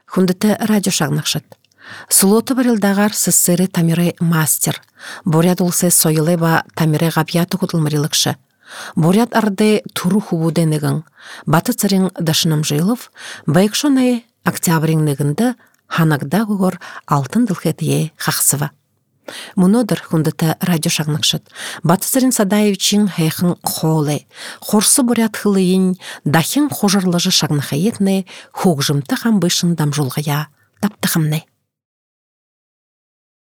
Хундыты радио шагнакшыт. Слоты барылдагар сссыры тамиры мастер. Борят улсы сойылеба тамиры гапьяту кутылмарилыкшы. Борят арды туру хубуденегін. Баты царин дашынам жайлов, байкшоны октябрин негінді ханагда гугор алтын дылхетие хақсыва. Мұнодыр хундыты радио шагнакшыт. Баты царин Садаевчин хайхын холы. Хорсы борят хылыйын дахин хожарлыжы шагнахаетны хугжымты хамбышын дамжулғая таптықымны.